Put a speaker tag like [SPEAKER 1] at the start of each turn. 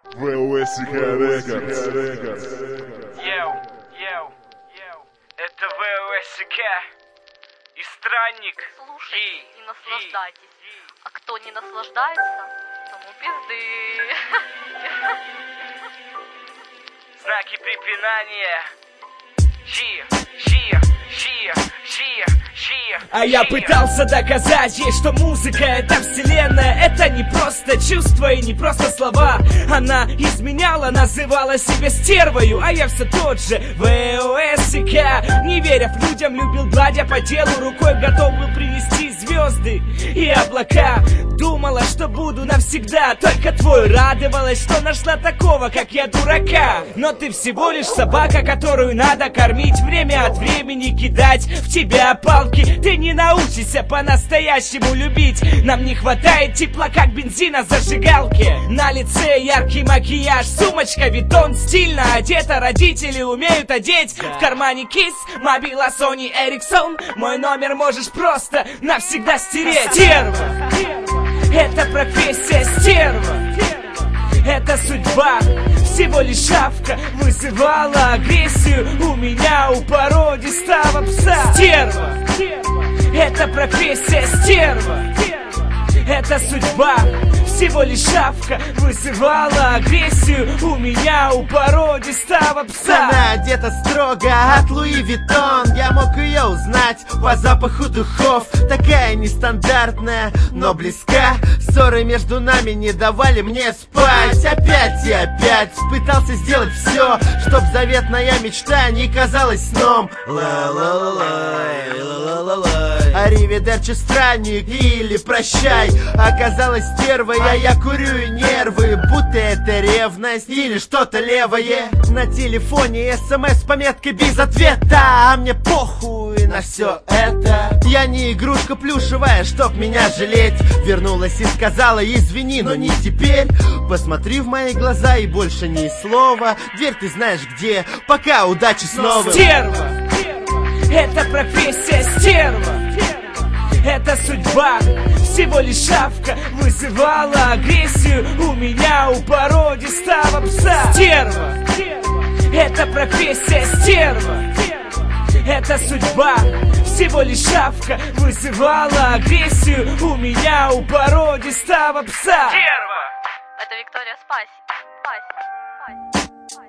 [SPEAKER 1] ВОСК Рекордс.
[SPEAKER 2] Это ВОСК и Странник.
[SPEAKER 3] Слушайте и наслаждайтесь. А кто не наслаждается, тому пизды.
[SPEAKER 2] Знаки препинания.
[SPEAKER 4] А я пытался доказать ей, что музыка — это вселенная. Это не просто чувства и не просто слова. Она изменяла, называла себя стервою, а я все тот же ВОСК. Не веря в людям, любил гладя по телу, рукой готов был принести звезды и облака. Думала, что буду навсегда только твой. Радовалась, что нашла такого, как я, дурака. Но ты всего лишь собака, которую надо кормить, время от времени кидать в тебя палки. Ты не научишься по-настоящему любить. Нам не хватает тепла, как бензина в зажигалке. На лице яркий макияж, сумочка Витон, стильно одета. Родители умеют одеть. В кармане кис, мобила Sony Ericsson. Мой номер можешь просто навсегда стереть. Стерва! Это профессия стерва. Это судьба, всего лишь шавка вызывала агрессию у меня, у породистого пса. Стерва, это профессия стерва. Это судьба, всего лишь шавка вызывала агрессию у меня, у породистого пса.
[SPEAKER 5] Она одета строго от Луи Виттон. Я мог ее узнать по запаху духов. Такая нестандартная, но близка. Ссоры между нами не давали мне спать. Опять и опять пытался сделать все, чтоб заветная мечта не казалась сном. Аривидерчи, странник, или прощай. Оказалась стервой, а я курю и нервы. Будто это ревность или что-то левое. На телефоне СМС с пометкой без ответа. А мне похуй на все это. Я не игрушка плюшевая, чтоб меня жалеть. Вернулась и сказала: извини, но не теперь. Посмотри в мои глаза и больше ни слова. Дверь ты знаешь где. Пока, удачи снова.
[SPEAKER 4] Стерва, это профессия стерва. Это судьба, всего лишь шавка вызывала агрессию у меня, у породистого пса. Стерва, это профессия стерва. Это судьба, всего лишь шавка вызывала агрессию у меня, у породистого пса.
[SPEAKER 2] Стерва!
[SPEAKER 3] Это Виктория Спаси.